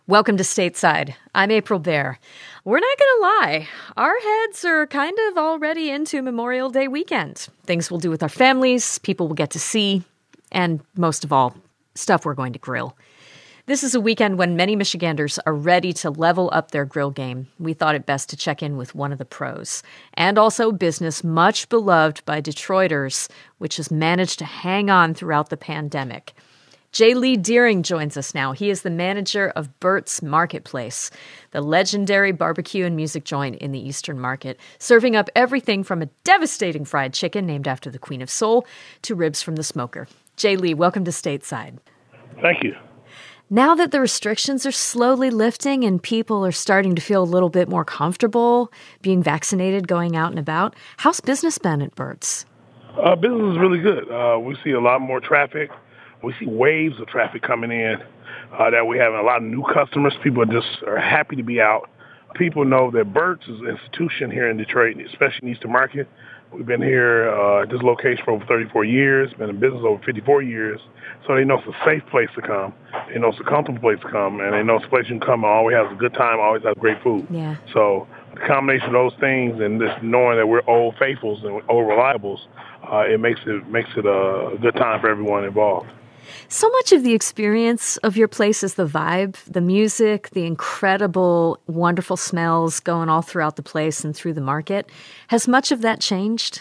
Welcome to Stateside. I'm April Baer. We're not going to lie. Our heads are kind of already into Memorial Day weekend. Things we'll do with our families, people we'll get to see, and most of all, stuff we're going to grill. This is a weekend when many Michiganders are ready to level up their grill game. We thought it best to check in with one of the pros, and also business much beloved by Detroiters, which has managed to hang on throughout the pandemic. J. Lee Deering joins us now. He is the manager of Bert's Marketplace, the legendary barbecue and music joint in the Eastern Market, serving up everything from a devastating fried chicken named after the Queen of Soul to ribs from the smoker. J. Lee, welcome to Stateside. Thank you. Now that the restrictions are slowly lifting and people are starting to feel a little bit more comfortable being vaccinated, going out and about, how's business been at Bert's? Business is really good. We see a lot more traffic. We see waves of traffic coming in that we have a lot of new customers. People are happy to be out. People know that Bert's is an institution here in Detroit, especially in Eastern Market. We've been here at this location for over 34 years, been in business over 54 years. So they know it's a safe place to come. They know it's a comfortable place to come. And they know it's a place you can come and always have a good time, always have great food. Yeah. So the combination of those things and just knowing that we're old faithfuls and old reliables, it makes it a good time for everyone involved. So much of the experience of your place is the vibe, the music, the incredible, wonderful smells going all throughout the place and through the market. Has much of that changed?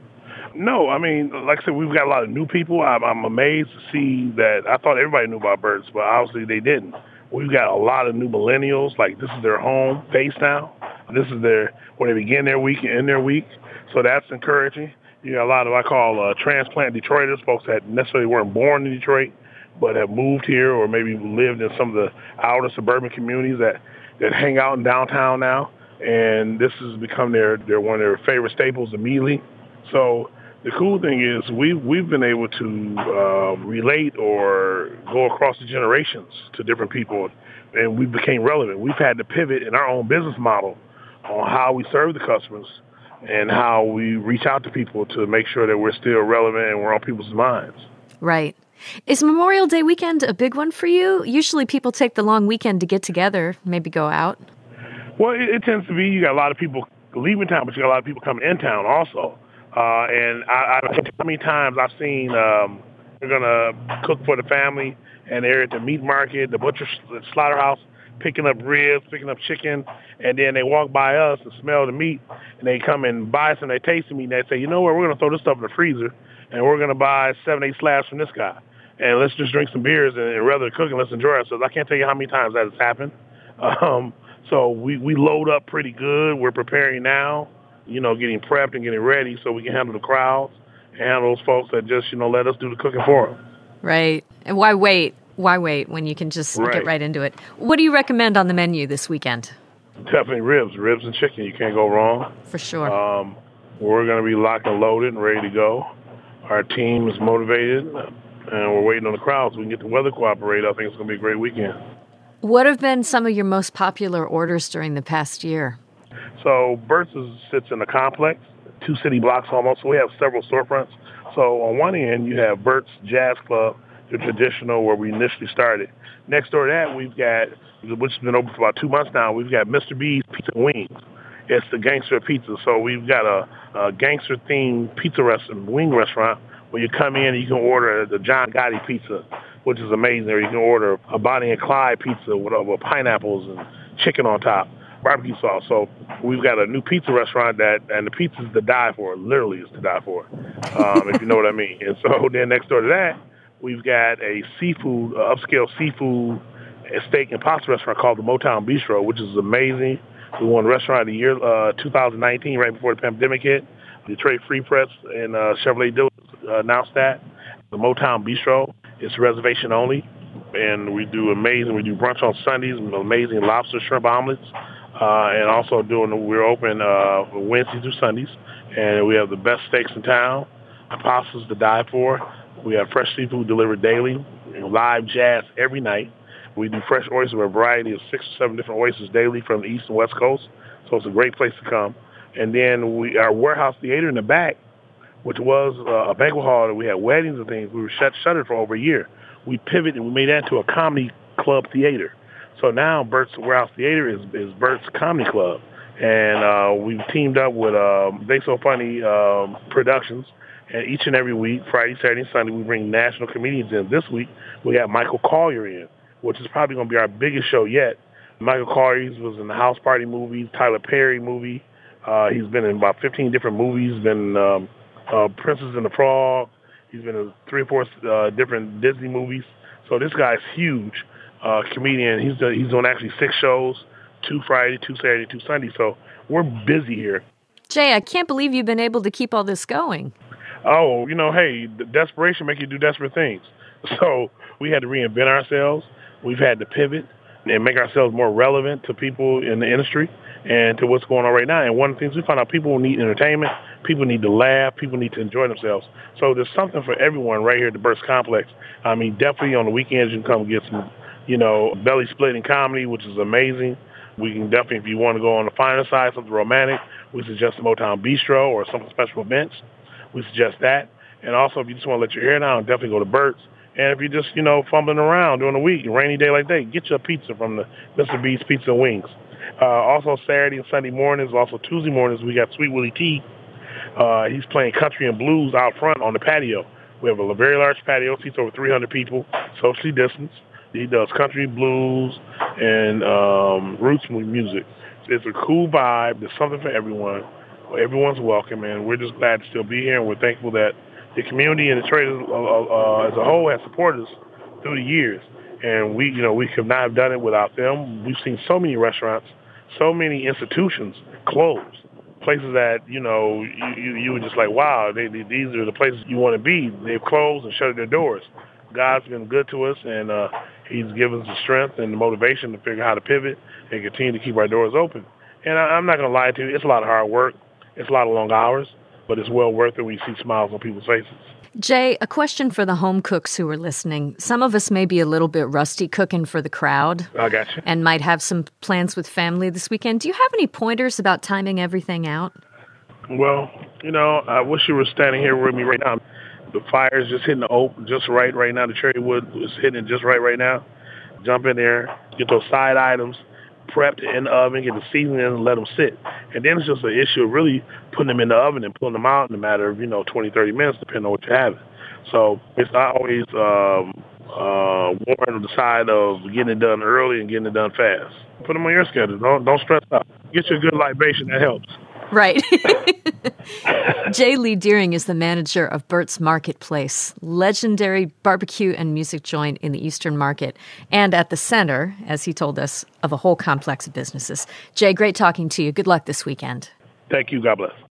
No, I mean, like I said, we've got a lot of new people. I'm amazed to see that. I thought everybody knew about Bert's, but obviously they didn't. We've got a lot of new millennials. Like, this is their home base now. This is where they begin their week and end their week. So that's encouraging. You got a lot of, I call transplant Detroiters, folks that necessarily weren't born in Detroit, but have moved here or maybe lived in some of the outer suburban communities that hang out in downtown now. And this has become their one of their favorite staples immediately. So the cool thing is we've been able to relate or go across the generations to different people, and we became relevant. We've had to pivot in our own business model on how we serve the customers and how we reach out to people to make sure that we're still relevant and we're on people's minds. Right. Is Memorial Day weekend a big one for you? Usually people take the long weekend to get together, maybe go out. Well, it tends to be. You got a lot of people leaving town, but you got a lot of people coming in town also. And I don't know how many times I've seen they're going to cook for the family, and they're at the meat market, the butcher, the slaughterhouse, picking up ribs, picking up chicken, and then they walk by us and smell the meat, and they come and buy some, they taste the meat, and they say, you know what, we're going to throw this stuff in the freezer, and we're going to buy 7-8 slabs from this guy, and let's just drink some beers, and rather than cooking, let's enjoy ourselves. I can't tell you how many times that has happened. So we load up pretty good. We're preparing now, getting prepped and getting ready so we can handle the crowds and handle those folks that just, let us do the cooking for them. Right. And why wait? Why wait when you can just get right into it? What do you recommend on the menu this weekend? Definitely ribs and chicken. You can't go wrong. For sure. We're going to be locked and loaded and ready to go. Our team is motivated, and we're waiting on the crowd so we can get the weather cooperated. I think it's going to be a great weekend. What have been some of your most popular orders during the past year? So Bert's sits in a complex, 2 city blocks almost. So we have several storefronts. So on one end, you have Bert's Jazz Club, the traditional where we initially started. Next door to that, we've got, which has been open for about 2 months now, we've got Mr. B's Pizza and Wings. It's the gangster pizza. So we've got a gangster-themed pizza wing restaurant where you come in and you can order the John Gotti pizza, which is amazing. Or you can order a Bonnie and Clyde pizza with pineapples and chicken on top, barbecue sauce. So we've got a new pizza restaurant and the pizza's to die for. Literally, it's to die for, if you know what I mean. And so then next door to that, we've got a upscale seafood steak and pasta restaurant called the Motown Bistro, which is amazing. We won Restaurant of the Year 2019, right before the pandemic hit. Detroit Free Press and Chevrolet Dealers announced that. The Motown Bistro is reservation only, and we do brunch on Sundays, amazing lobster shrimp omelets, and also we're open Wednesdays through Sundays, and we have the best steaks in town, pastas to die for. We have fresh seafood delivered daily, live jazz every night. We do fresh oysters, a variety of 6 or 7 different oysters daily from the East and West Coast. So it's a great place to come. And then our warehouse theater in the back, which was a banquet hall that we had weddings and things, we were shuttered for over a year. We pivoted and we made that into a comedy club theater. So now Burt's Warehouse Theater is Burt's Comedy Club. And we've teamed up with They So Funny Productions. And each and every week, Friday, Saturday, and Sunday, we bring national comedians in. This week, we got Michael Collier in, which is probably going to be our biggest show yet. Michael Collier was in the House Party movie, Tyler Perry movie. He's been in about 15 different movies. He's been Princess and the Frog. He's been in 3 or 4 different Disney movies. So this guy's huge comedian. He's doing actually 6 shows, 2 Friday, 2 Saturday, 2 Sunday. So we're busy here. Jay, I can't believe you've been able to keep all this going. Oh, hey, the desperation makes you do desperate things. So we had to reinvent ourselves. We've had to pivot and make ourselves more relevant to people in the industry and to what's going on right now. And one of the things we found out, people need entertainment, people need to laugh, people need to enjoy themselves. So there's something for everyone right here at the Burt's Complex. I mean, definitely on the weekends you can come get some, belly splitting comedy, which is amazing. We can definitely, if you want to go on the finer side, something romantic, we suggest the Motown Bistro or some special events. We suggest that. And also, if you just want to let your hair down, definitely go to Burt's. And if you're just, fumbling around during the week, a rainy day like that, get your pizza from the Mr. B's Pizza and Wings. Also, Saturday and Sunday mornings, also Tuesday mornings, we got Sweet Willie T. He's playing country and blues out front on the patio. We have a very large patio, seats over 300 people, socially distanced. He does country, blues, and roots music. It's a cool vibe. There's something for everyone. Everyone's welcome, and we're just glad to still be here, and we're thankful that the community and the trade as a whole has supported us through the years. And we could not have done it without them. We've seen so many restaurants, so many institutions close, places that, you were just like, wow, these are the places you want to be. They've closed and shut their doors. God's been good to us, and he's given us the strength and the motivation to figure out how to pivot and continue to keep our doors open. And I'm not going to lie to you, it's a lot of hard work. It's a lot of long hours, but it's well worth it when you see smiles on people's faces. Jay, a question for the home cooks who are listening. Some of us may be a little bit rusty cooking for the crowd. I got you. And might have some plans with family this weekend. Do you have any pointers about timing everything out? Well, I wish you were standing here with me right now. The fire's just hitting the oak just right now. The cherry wood is hitting it just right now. Jump in there, get those side items prepped in the oven, get the seasoning in and let them sit. And then it's just an issue of really putting them in the oven and pulling them out in a matter of, 20, 30 minutes, depending on what you're having. So it's not always warm on the side of getting it done early and getting it done fast. Put them on your schedule. Don't stress out. Get you a good libation. That helps. Right. Jay Lee Deering is the manager of Burt's Marketplace, legendary barbecue and music joint in the Eastern Market, and at the center, as he told us, of a whole complex of businesses. Jay, great talking to you. Good luck this weekend. Thank you. God bless.